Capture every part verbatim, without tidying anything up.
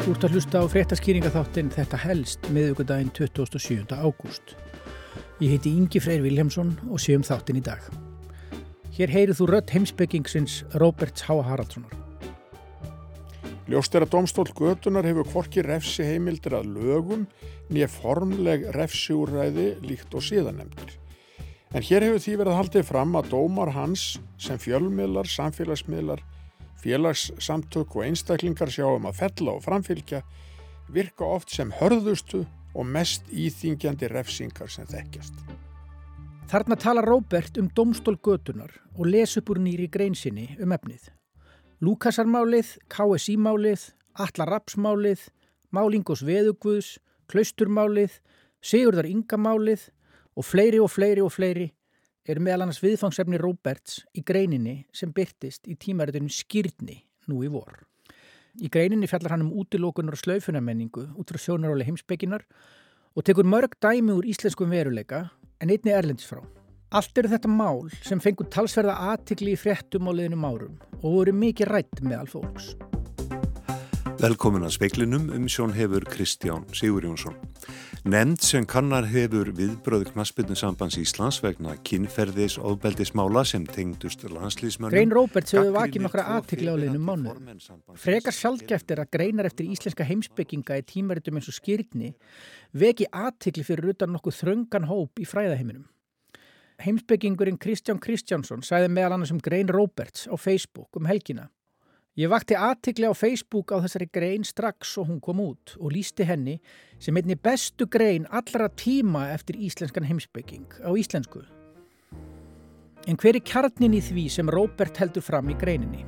Þú ert að hlusta á fréttaskýringaþáttinn Þetta helst miðvikudaginn tuttugasta og sjöunda ágúst. Ég heiti Ingi Freyr Vilhjálmsson og sé um þáttinn í dag. Hér heyrið þú rödd heimspekingsins Róberts H. Haraldssonar. Ljóst er að dómstól götunnar hefur hvorki refsiheimildir að lögum né formleg refsiúrræði líkt og síðarnefndir. En hér hefur því verið haldið fram að dómar hans sem fjölmiðlar, samfélagsmiðlar, félagssamtök og einstaklingar sjá um að fella og framfylgja virka oft sem hörðustu og mest íþyngjandi refsingar sem þekkjast. Þarna talar Róbert um dómstól götunnar og les upp úr nýrri grein sinni um efnið. Lúkasarmálið, K S I-málið, Atla Rafnsmálið, mál Ingós Veðuguðs, Klausturmálið, Sigurðar Inga-málið og fleiri og fleiri og fleiri eru meðal annars viðfangsefni Róberts í greininni sem birtist í tímaritinu Skírni nú í vor. Í greininni fjallar hann um útilokunar og slaufunarmenningu út frá sjónarhóli heimspekinnar og tekur mörg dæmi úr íslenskum veruleika en einnig erlendis frá. Allt eru þetta mál sem fengur talsverða athygli í fréttum á liðnum árum og voru mikið rædd meðal fólks. Velkomin að Speglinum, umsjón hefur Kristján Sigurjónsson. Nefnd sem kannar hefur viðbrögð Knattspyrnusambands Íslands vegna kynferðis ofbeldismála sem tengdust landslýsmönnum. Grein Róberts hefur vakið nokkra athygli á liðnum mánuðum. Frekar sjaldgæft er að greinar eftir íslenska heimspekinga í tímaritum eins og Skírni veki athygli fyrir utan nokkuð þröngan hóp í fræðaheiminum. Heimspekingurinn Kristján Kristjánsson sagði meðal annars um grein Róberts á Facebook um helgina. Ég vakti athygli á Facebook á þessari grein strax og hún kom út og lýsti henni sem einni bestu grein allra tíma eftir íslenskan heimspeking á íslensku. En hver er kjarnin í því sem Róbert heldur fram í greininni?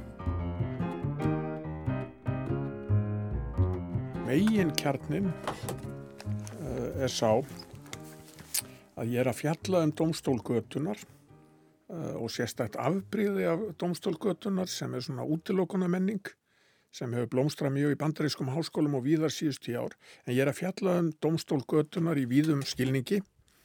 Megin kjarnin uh, er sá að ég er að fjalla um dómstól götunnar uh, og sérstakt afbrigði af dómstól götunnar sem er svona útilokunarmenning sem hefur blómstrað mjög í bandarískum háskólum og víðar síðustu ár. En ég er að fjalla um dómstól götunnar í víðum skilningi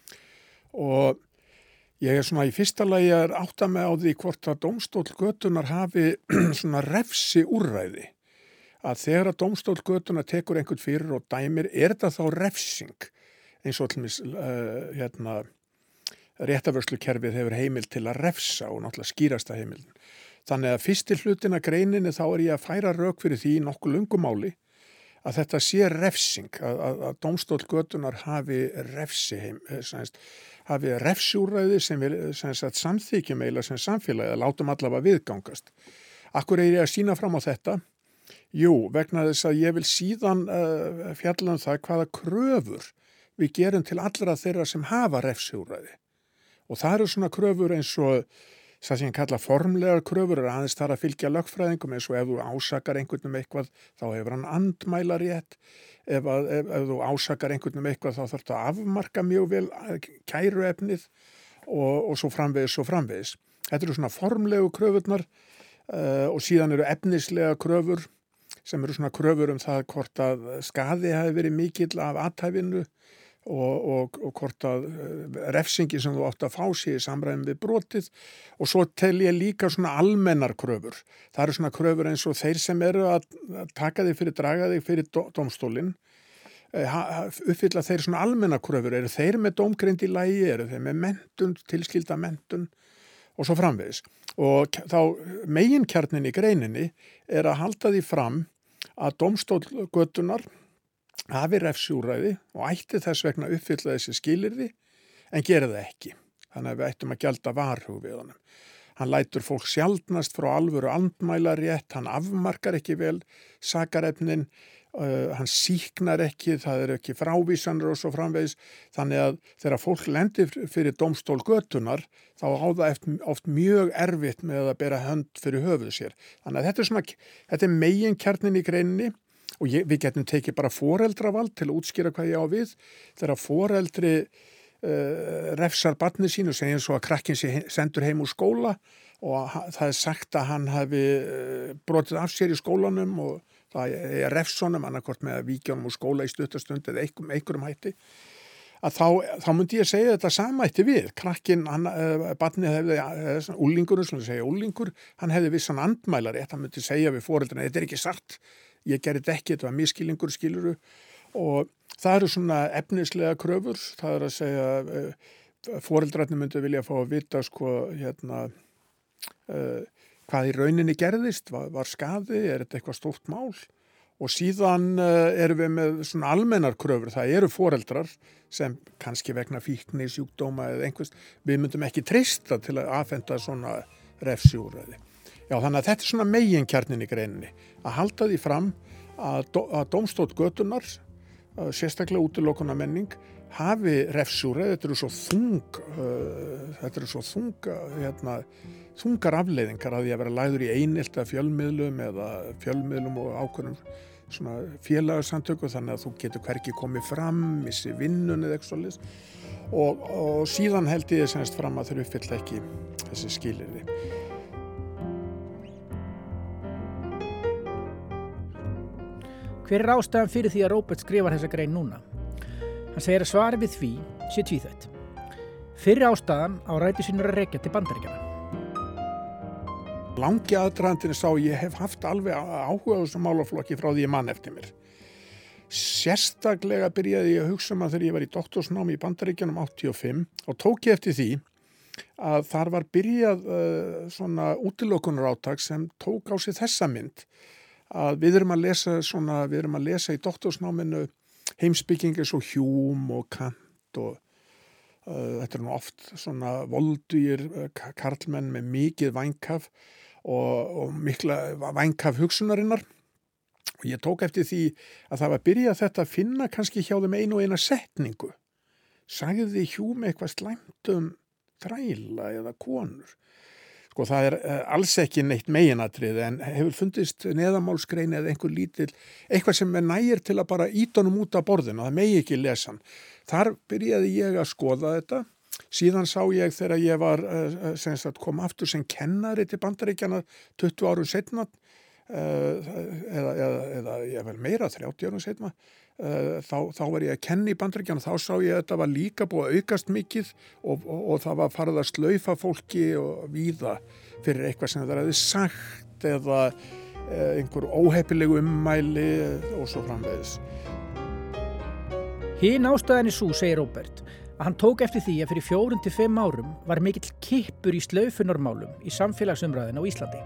og ég er svona í fyrsta lagi að átta mig á því hvort að dómstól götunnar hafi svona refsi úrræði. Að þegar að dómstól götunnar tekur einhvern fyrir og dæmir, er þetta þá refsing? Eins og allmis uh, hérna, réttarvörslukerfið hefur heimild til að refsa og náttúrulega skýrasta heimildin. Þannig að fyrsti hlutin af greininni þá er ég að færa rök fyrir því í nokkuð löngu máli að þetta sé refsing, að, að, að dómstól götunnar hafi refsiheim, semst, hafi refsúrræði sem við semst, samþykjum eiginlega sem samfélagi að látum allavega viðgangast. Akkur er ég að sýna fram á þetta? Jú, vegna þess að ég vil síðan uh, fjalla um það hvaða kröfur við gerum til allra þeirra sem hafa refsiúrræði. Og það eru svona kröfur eins og það sem ég kalla formlegar kröfur er aðeins þar að fylgja lögfræðingum eins og ef þú ásakar einhvern um eitthvað þá hefur hann andmælarétt. Ef, að, ef, ef þú ásakar einhvern um eitthvað þá þarf það að afmarka mjög vel kæruefnið og, og svo framvegis og framvegis. Þetta eru svona formlegu kröfurnar uh, og síðan eru efnislega kröfur sem eru svona kröfur um það hvort að skaði hafi verið mikill af athæfinu Og, og, og hvort að refsingi sem þú átt að fá sig í samræmi við brotið og svo tel ég líka svona almennar kröfur. Það eru svona kröfur eins og þeir sem eru að taka þig fyrir, draga þig fyrir dómstólinn, uppfylla þeir svona almennar kröfur. Eru þeir með dómgreind í lagi, eru þeir með menntun, tilskilda menntun og svo framvegis. Og þá meginkjarnin í greininni er að halda því fram að dómstól götunnar hafi refsiúrræði og ætti þess vegna uppfylla þessi skilyrði en gera það ekki. Þannig að við ættum að gjalda varhug við honum. Hann lætur fólk sjaldnast frá alvöru andmælarétt, hann afmarkar ekki vel sakarefnin, uh, hann sýknar ekki, það eru ekki frávísanir og svo framvegis. Þannig að þegar fólk lendir fyrir dómstól götunnar þá á það oft mjög erfitt með að bera hönd fyrir höfuð sér. Þannig að þetta er, svona, þetta er meginkjarnin í greininni. Og ég, við getum tekið bara foreldravald til að útskýra hvað ég á við. Þegar foreldri uh, refsar barni sínu, segja eins og að krakkin sé sendur heim úr skóla og það er sagt að hann hafi uh, brotið af sér í skólanum og það er refsonum, annarkvort með að víkja honum úr skóla í stuttastund eða einhverjum, einhverjum hætti. Að þá, þá myndi ég segja þetta samætti við. Krakkin, hann, uh, barnið hefði, uh, úlingurinn, svona segja úlingur, hann hefði vissan andmælarétt, hann myndi segja við foreldrina, þetta er ekki satt. ég gerði þetta ekki, þetta var miskilningur skiluru og það eru svona efnislega kröfur, það er að segja foreldrarnir myndu vilja fá að vita sko hérna uh, hvað í rauninni gerðist, var, var skaði, er þetta eitthvað stórt mál og síðan uh, erum við með svona almennar kröfur, það eru foreldrar sem kannski vegna fíkni, sjúkdóma eða einhvers, við myndum ekki treysta til að afhenda svona refsiúrræði. Já, þannig að þetta er svona meginkjarnin í greininni, að halda því fram að, dó, að dómstóll götunnar, uh, sérstaklega útilokuna menning, hafi refsúrræði, þetta eru svo þung, uh, þetta eru svo þunga, hérna, þungar afleiðingar að því að vera lagður í einelta fjölmiðlum eða fjölmiðlum og ákveðnum svona félagasamtöku þannig að þú getur hvergi komið fram, missi vinnun eða eitthvað svoleiðis og, og síðan held ég semst fram að þeir uppfylla ekki þessi skilyrði. Hver er ástæðan fyrir því að Róbert skrifar þessa grein núna? Hann segir að svari við því sé tvíþætt. Fyrri ástæðan á rætur sínur að rekja til Bandaríkjanna. Langi aðdragandinn sá ég hef haft alveg áhuga á þessum málaflokki frá því ég man eftir mér. Sérstaklega byrjaði ég að hugsa um að þegar ég var í doktorsnámi í Bandaríkjanum áttatíu og fimm og tók ég eftir því að þar var byrjað uh, svona útilokunarátak sem tók á sig þessa mynd að við erum að lesa svona, við erum að lesa í doktorsnáminu heimspekingar svo Hume og Kant og uh, þetta er nú oft svona voldugir uh, karlmenn með mikið vængkaf og, og mikla vængkaf hugsunarinnar og ég tók eftir því að það var byrjað þetta að finna kannski hjá þeim einu og eina setningu. Sagði Hume eitthvað slæmt um þræla eða konur. Sko það er uh, alls ekki neitt meginatriði en hefur fundist neðamálsgrein eða einhver lítil, eitthvað sem er nægir til að bara íta honum út af borðinu, það megi ekki lesa hann. Þar byrjaði ég að skoða þetta, síðan sá ég þegar ég var, uh, sem sagt kom aftur sem kennari til Bandaríkjanna tuttugu árum seinna, uh, eða, eða, eða ég vel meira þrjátíu árum seinna, uh, þá, þá var ég að kenna í Bandaríkjanna, þá sá ég að þetta var líka búið að aukast mikið og, og, og það var farið að slaufa fólki og víða fyrir eitthvað sem það hefði sagt eða uh, einhver óheppilegu ummæli og svo framvegis. Hin ástæðan er sú, segir Róbert, að hann tók eftir því að fyrir fjórum til fimm árum var mikill kippur í slaufunarmálum í samfélagsumræðinu á Íslandi.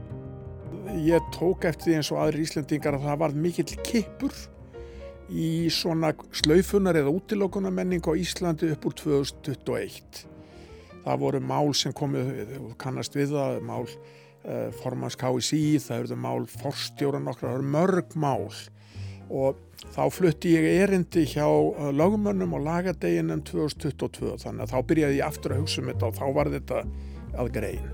Ég tók eftir því eins og aðrir Íslendingar að það var mikill kippur í svona slaufunar eða útilokunarmenning á Íslandi upp úr tvö þúsund tuttugu og eitt. Það voru mál sem komið, kannast við það, mál uh, formans K S í, það eru mál forstjóra nokkra, það eru mörg mál og þá flutti ég erindi hjá lögmönnum og lagadeginum tvö þúsund tuttugu og tvö þannig að þá byrjaði ég aftur að hugsa um þetta og þá var þetta að grein.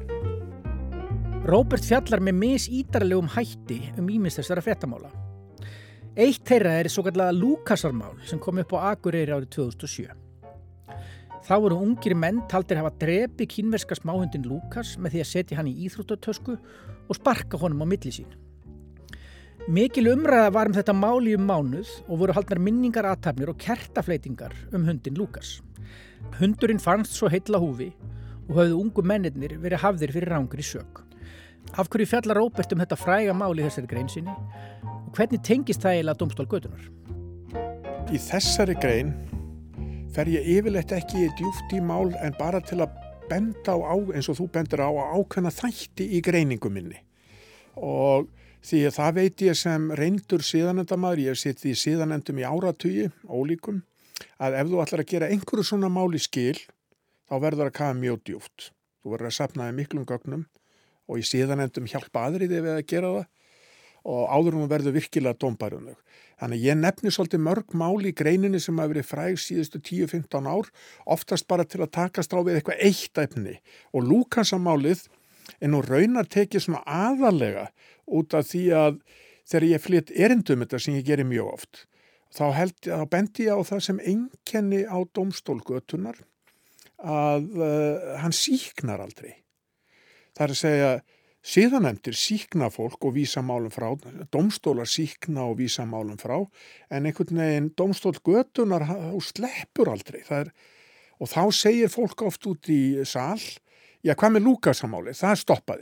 Róbert fjallar með misítarlegum hætti um ýmis þessara fréttamála. Eitt þeirra er svokallaða Lúkasarmál sem kom upp á Akureyri árið tvö þúsund og sjö. Þá voru ungir menn taldir hafa drepið kínverska smáhundinn Lúkas með því að setja hann í íþróttatösku og sparka honum á milli sín. Mikil umræða var um þetta mál í um mánuð og voru haldnar minningarathafnir og kertafleitingar um hundinn Lúkas. Hundurinn fannst svo heill á húfi og höfðu ungu mennirnir verið hafðir fyrir rangri sök. Af hverju fjallar Róbert um þetta fræga mál í þessari grein sinni og hvernig tengist það eiginlega dómstól götunnar? Í þessari grein fer ég yfirleitt ekki djúpt í mál en bara til að benda á, eins og þú bendir á, að ákveðna þætti í greiningu minni. Og því að það veit ég sem reyndur siðanendamaður, ég hef sitt í siðanendum í áratugi, ólíkum, að ef þú ætlar að gera einhverju svona máli skil, þá verður að kafa mjög djúpt. Þú verður að safna þér miklum gögnum og í siðanendum hjálpa aðrir þig við að gera það og áður hún verður virkilega dómbær um þau. Þannig ég nefni svolítið mörg mál í greininni sem hafa verið fræg síðustu tíu til fimmtán ár, oftast bara til að takast á við eitthvað eitt efni. Og Lúkasamálið er nú raunar tekið svona aðalega út af því að þegar ég flytt erindum þetta sem ég gerir mjög oft, þá, held, þá bendi ég á það sem einkenni á dómstól götunnar að uh, hann sýknar aldrei. Það er að segja, siðanefndir sýkna fólk og vísa málum frá, dómstólar sýkna og vísa málum frá, en einhvern veginn dómstól götunar og sleppur aldrei. Það er, og þá segir fólk oft út í sal, já hvað með Lúkasamáli, það stoppaði.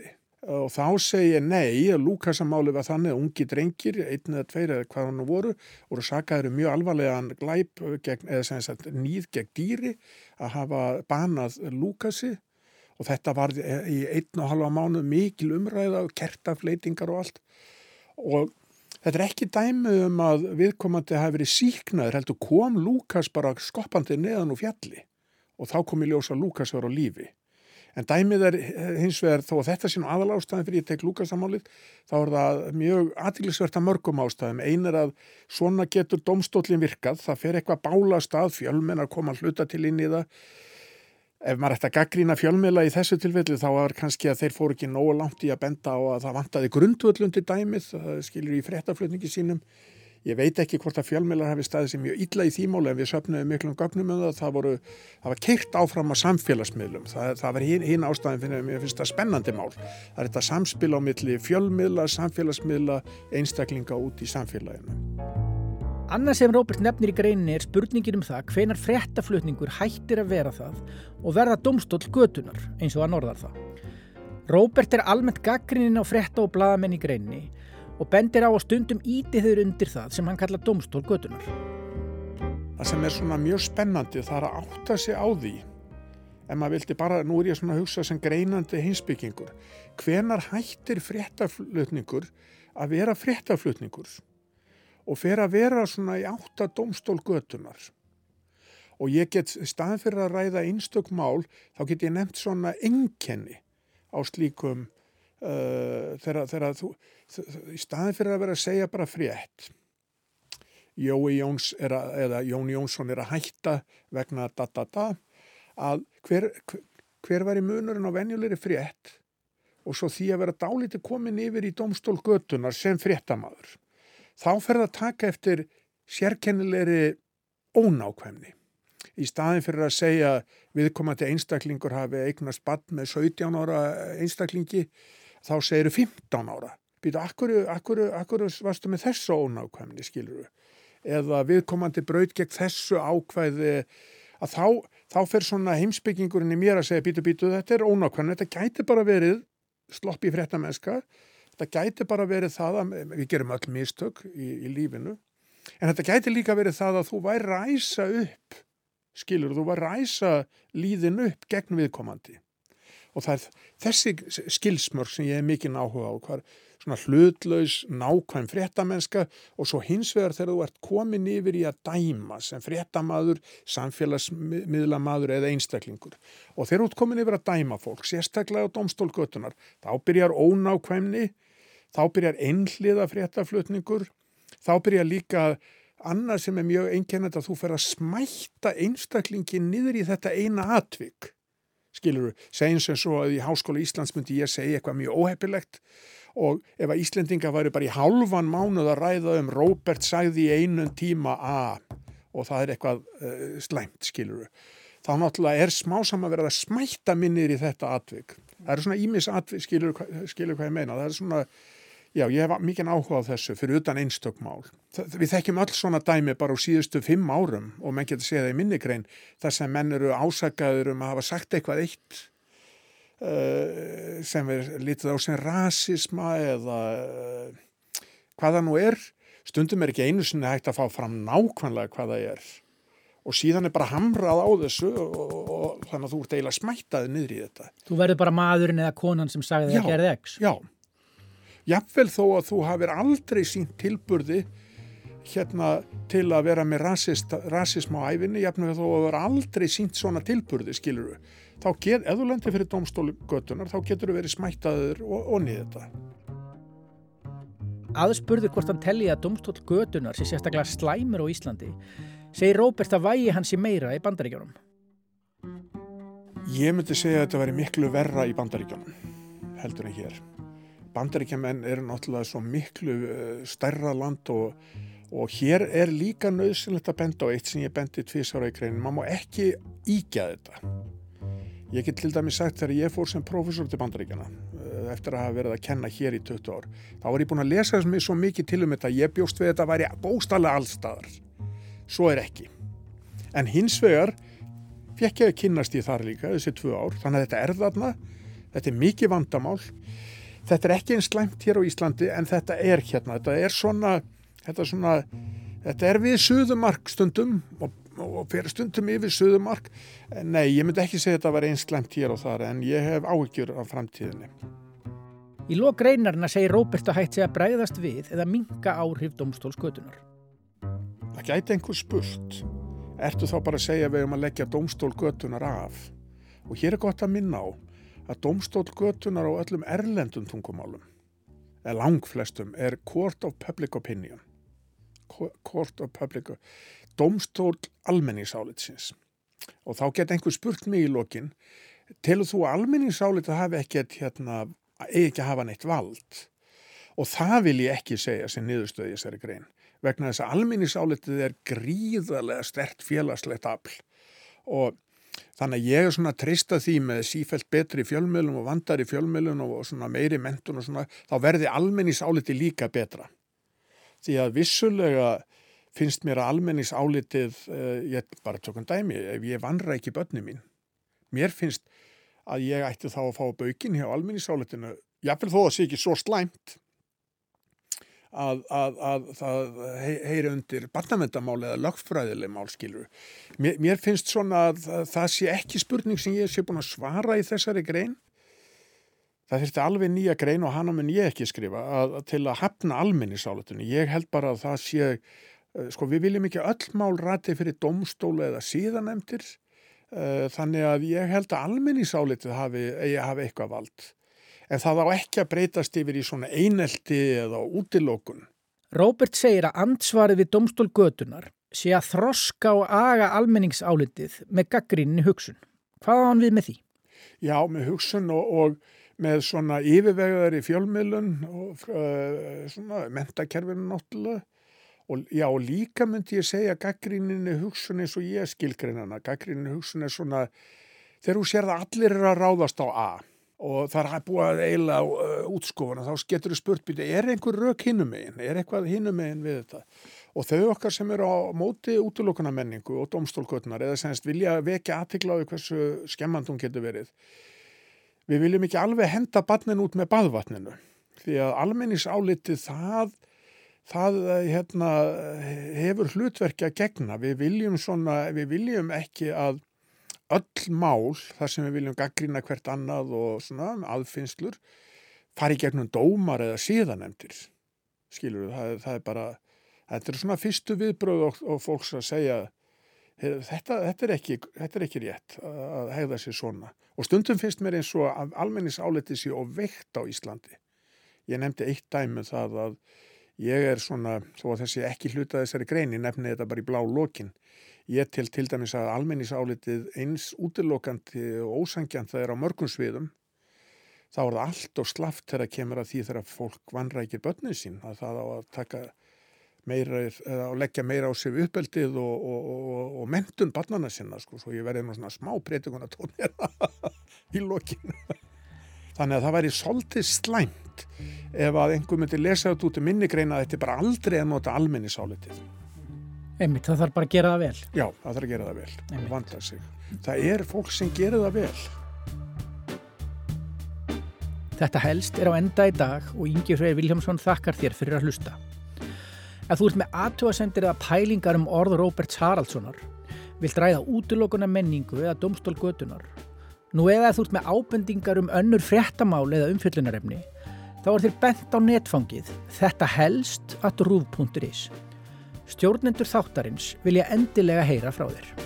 og þá segi ég nei, Lúkasamáli var þannig að ungi drengir, einn eða tveir eða hvað hann nú voru, voru sakaðir um mjög alvarlegan glæp gegn, eða sem sagt níð gegn dýri að hafa banað Lúkasi og þetta var í einn og halva mánuð mikil umræða og kertafleitingar og allt og þetta er ekki dæmi um að viðkomandi hafi verið sýknaður, heldur kom Lúkas bara skoppandi neðan úr fjalli og þá kom í ljós að Lúkas var á lífi. En dæmið er hins vegar, þó að þetta sé nú aðalástæðin fyrir ég tek Lúkasamálið, þá er það mjög athyglisvert að mörgum ástæðum. Ein er að svona getur dómstóllinn virkað, það fer eitthvað bálast að fjölmenn að koma hluta til inn í það. Ef maður ætti að gagnrýna fjölmiðla í þessu tilfelli þá var kannski að þeir fóru ekki nógu langt í að benda á að það vantaði grundvöllun til dæmið, það skilur í fréttaflutningi sínum. Ég veit ekki hvort að fjölmiðlar hafi staðið sem mjög illa í því máli en við söfnuðum miklum gögnum um það, það, voru, það var keyrt áfram á samfélagsmiðlum, það, það var hinn, hinn ástæðin fyrir mér finnst það spennandi mál. Það er þetta samspil á milli fjölmiðla, samfélagsmiðla, einstaklinga út í samfélaginu. Annað sem Róbert nefnir í greininni er spurningin um það hvenær fréttaflutningur hættir að vera það og verða dómstóll götunar, eins og hann orðar það. Róbert er almennt gagnrýninn á frétta og blaðamenn í greininni og bendir á að stundum íti þeir undir það sem hann kallar dómstól götunar. Það sem er svona mjög spennandi það er að átta sig á því en maður vildi bara, nú er ég svona að hugsa sem greinandi heimspekingur, hvenar hættir fréttaflutningur að vera fréttaflutningur og fer að vera svona í átta dómstól götunar. Og ég get, í staðinn fyrir að ræða einstök mál, þá get ég nefnt svona einkenni á slíkum Uh, þegar, þegar þú, í staðin fyrir að vera að segja bara frétt Jói Jóns er að, eða Jón Jónsson er að hætta vegna da da da að hver, hver var í munurinn á venjulegri frétt og svo því að vera dálítið komin yfir í dómstól götunar sem fréttamaður þá fer það að taka eftir sérkennilegri ónákvæmni í staðin fyrir að segja viðkomandi einstaklingur hafi eignast barn með sautján ára einstaklingi þá segir fimmtán ára. Býtu, akkur, akkur, akkur varstu með þessu ónákvæmni, skilur við? Eða viðkomandi braut gegn þessu ákvæði að þá, þá fer svona heimspekingurinn í mér að segja, býtu, býtu, þetta er ónákvæmni, þetta gæti bara verið slopp í fréttamennska, þetta gæti bara verið það að, við gerum öll mistök í, í lífinu, en þetta gæti líka verið það að þú væri ræsa upp, skilur, þú væri ræsa líðin upp gegn viðkomandi. Og það er þessi skilsmörk sem ég hef mikinn áhuga á, hvar svona hlutlaus, nákvæm fréttamennska og svo hins vegar þegar þú ert komin yfir í að dæma sem fréttamaður, samfélagsmiðlamaður eða einstaklingur. Og þegar þú ert komin yfir að dæma fólk, sérstaklega á dómstól götunar, þá byrjar ónákvæmni, þá byrjar einhliða fréttaflutningur, þá byrjar líka annað sem er mjög einkennandi að þú fer að smætta einstaklingin niður í þetta eina atvik. Skilur, segjum sem svo að í Háskóla Íslands myndi ég segja eitthvað mjög óheppilegt og ef að Íslendinga væri bara í hálfan mánuð að ræða um Róbert sagði í einum tíma að og það er eitthvað uh, slæmt, skilur. Þá náttúrulega er smásam að vera að smætta minnir í þetta atvik. Það eru svona ýmis atvik, skilur, skilur hvað ég meina. Það er svona, já, ég hef mikinn áhuga á þessu fyrir utan einstök mál. Við þekkjum öll svona dæmi bara á síðustu fimm árum og menn getur séð það í minni grein þar sem menn eru ásakaður um að hafa sagt eitthvað eitt uh, sem er litið á sem rasisma eða uh, hvað það nú er. Stundum er ekki einu sinni hægt að fá fram nákvæmlega hvað það er og síðan er bara hamrað á þessu og, og, og þannig að þú ert eiginlega smættaði niður í þetta. Þú verður bara maðurinn eða konan sem sagði það gerði X. Já, jafnvel þó að þú hafir aldrei sýnt tilburði hérna til að vera með rasist, rasism á ævinni, jafnvel þó að þú hefur aldrei sýnt svona tilburði, skilur við. Þá get, ef þú lendir fyrir dómstóli götunar, þá getur þú verið smættaður og, og niður þetta. Aðspurður hvort hann telji að dómstóll götunar sé sérstaklega slæmur á Íslandi, segir Róbert að vægi hans sé meira í Bandaríkjunum. Ég myndi segja að þetta væri miklu verra í Bandaríkjunum, heldur en hér. Bandaríkjamenn eru náttúrulega svo miklu stærra land og, og hér er líka nauðsynlegt að benda á eitt sem ég bendi tvisvar á í greinin. Man má ekki íkja þetta. Ég get til dæmis sagt þegar ég fór sem prófessor til Bandaríkjana eftir að hafa verið að kenna hér í tuttugu ár. Þá var ég búin að lesa þess mig svo mikið til um þetta. Ég bjóst við þetta væri bókstaflega allstaðar. Svo er ekki. En hins vegar fékk ég að kynnast í þar líka þessi tvö ár. Þannig að þetta er þarna. Þetta er mikið vandamál. þetta er ekki eins slæmt hér á Íslandi en þetta er hérna, þetta er svona, þetta er svona, þetta er við suðumark stundum og, og fyrir stundum yfir suðumark. Nei, ég myndi ekki segja að þetta var eins slæmt hér og þar en ég hef áhyggjur af framtíðinni. Í lok greinarna segir Róbert að hægt sé að bregðast við eða minnka áhrif dómstólsgötunar. Það gæti einhver spurt. Ertu þá bara að segja að við erum að leggja dómstólgötunar af? Og hér er gott að minna á að dómstólgötunar á öllum erlendum tungumálum, eða langflestum, er Court of Public Opinion. Court of Public Opinion. Dómstól almenningsálitsins. Og þá geti einhver spurt mig í lokin, telur þú að almenningsálitið hafi ekkert hérna, eigi ekki að hafa neitt vald? Og það vil ég ekki segja sem niðurstöð í þessari grein. Vegna þess að almenningsálitið er gríðarlega sterkt félagslegt afl og þannig að ég er svona að treysta því með sífellt betri fjölmiðlum og vandari fjölmiðlum og svona meiri menntun og svona, þá verði almenningsálitið líka betra. Því að vissulega finnst mér að almenningsálitið, ég bara tökum dæmi, ef ég vanræki börnin mín, mér finnst að ég ætti þá að fá baukinn hjá almenningsálitinu, jafnvel þó að sé ekki svo slæmt, Að, að, að það heyri undir barnaverndarmál eða lögfræðileg mál skilur. Mér, mér finnst svona að það sé ekki spurning sem ég sé búin að svara í þessari grein. Það þyrfti alveg nýja grein og hana mun ég ekki skrifa að, til að hafna almenningsálitinu. Ég held bara að það sé, sko við viljum ekki öll mál rati fyrir dómstóla eða síðanemndir, þannig að ég held að almenningsálitið hafi, hafi eitthvað vald. En það á ekki að breytast yfir í svona einelti eða útilokun. Róbert segir að andsvarið við dómstól götunar sé að þroska og aga almenningsálitið með gagnrýninni hugsun. Hvað á hann við með því? Já, með hugsun og, og með svona yfirvegaðari fjölmiðlun og uh, svona menntakerfinu náttúrulega. Og já, og líka myndi ég segja gagnrýninni hugsun eins og ég skilgreina hana. Gagnrýninni hugsun er svona, þegar þú sér það allir er að ráðast á A. Og það er búið að eila uh, útskofuna, þá getur þú spurt býta, er einhver rök hinum megin, er eitthvað hinum megin við þetta? Og þau okkar sem eru á móti útilokunarmenningu og dómstólgötunar eða semst vilja vekja athygli á hversu skemmandi hún getur verið. Við viljum ekki alveg henda barnin út með baðvatninu, því að almenningsálitið það, það hérna, hefur hlutverki að gegna. Við viljum, svona, við viljum ekki að öll mál, þar sem við viljum gagnrýna hvert annað og svona aðfinnslur, fari gegnum dómar eða síðanemndir. Skilur við, það, það er bara, þetta er svona fyrstu viðbröð og, og fólks að segja, þetta, þetta, er ekki, þetta er ekki rétt að hegða sér svona. Og stundum finnst mér eins og að almenningsálitið sé of veikt á Íslandi. Ég nefndi eitt dæmi það að ég er svona, þó að þessi ekki hluta þessari grein, ég nefni þetta bara í blá lokin. Ég til til dæmis að almenningsálitið eins útilokandi og ósangjant það er á mörgum sviðum, þá er það allt og slaft þegar kemur að því þegar fólk vanrækir börnin sín, að það á að taka meira, eða að leggja meira á sig uppeldið og, og, og, og menntun barnanna sinna, sko, svo ég verði nú svona smá predikun að tóna í lokinu. Þannig að það væri svolítið slæmt ef að einhver myndi lesa þetta út um minni greina að þetta er bara aldrei að nota almenningsálitið. Einmitt, það þarf bara að gera það vel. Já, það þarf að gera það vel. Einmitt. Og vanda sig. Það er fólk sem gerir það vel. Þetta helst er á enda í dag og Ingi Freyr Vilhjálmsson þakkar þér fyrir að hlusta. Ef þú ert með athugasemdir eða pælingar um orð Róberts Haraldssonar, vilt ræða útilokuna menningu eða dómstól götunar, nú eða ef þú ert með ábendingar um önnur fréttamál eða umfjöllunarefni, þá er þér bent á netfangið þetta helst at ruv punktur is. Stjórnendur þáttarins vilja endilega heyra frá þér.